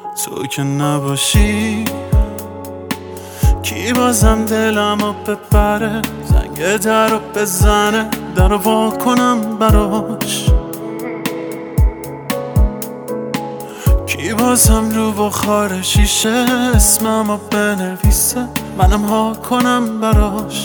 تو که نباشی کی بازم دلمو ببره، زنگ در رو بزنه، در رو وا کنم براش. کی بازم رو بخار شیشه اسممو بنویسه، منم ها کنم براش.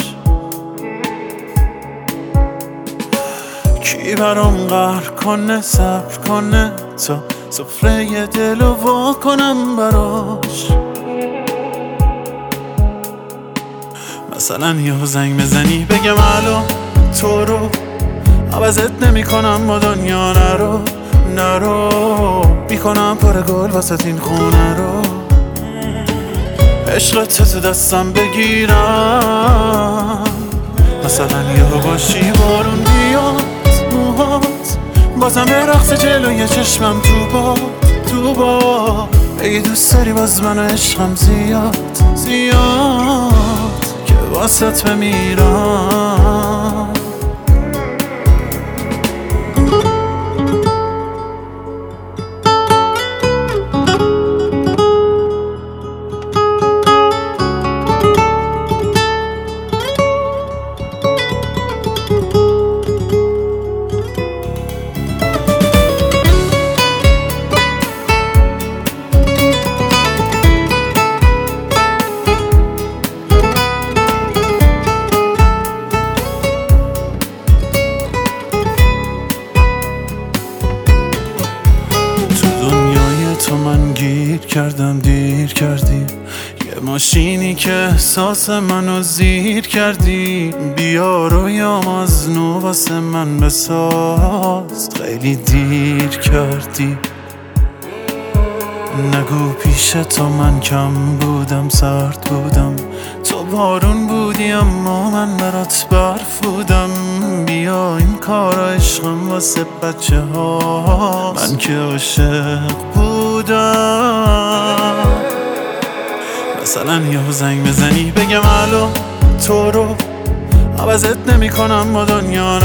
کی برام قهر کنه، صبر کنه تا سفره دلو وا کنم براش. مثلا یه زنگ بزنی بگم الو، تو رو عوضت نمی کنم با دنیا، نرو میکنم پر گل واسه این خونه رو. عشقت تو دستم بگیرم، مثلا یه باشی بارون بیاد موهات، بازم به رقص جلوی چشمم تو با بگی دوست داری باز من عشقم زیاد که واسط بمیرم. تو من گیر کردم، دیر کردی، یه ماشینی که احساس منو زیر کردی. بیا رویام از نو واسه من بساز، خیلی دیر کردی. نگو پیش تو من کم بودم، سرد بودم، تو بارون بودی اما من برات برف بودم. بیا این کارا عشقم واسه بچه ها، من که عاشق بودم. مثلا یه زنگ بزنی بگم الو، تو رو عوضت نمی کنم با دنیا،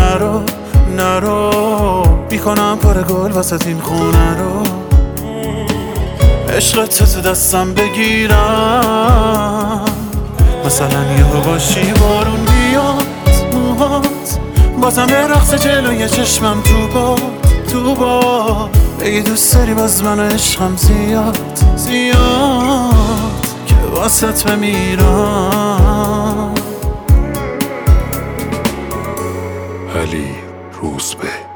نرو میکنم پر گل واسه این خونه رو. عشقت تو دستم بگیرم، مثلا یه باشی بارون بیاد موهات، بازم به رقص جلوی چشمم تو با بگی دوست داری باز من عشقم زیاد که واسط بمیرم. علی روزبه.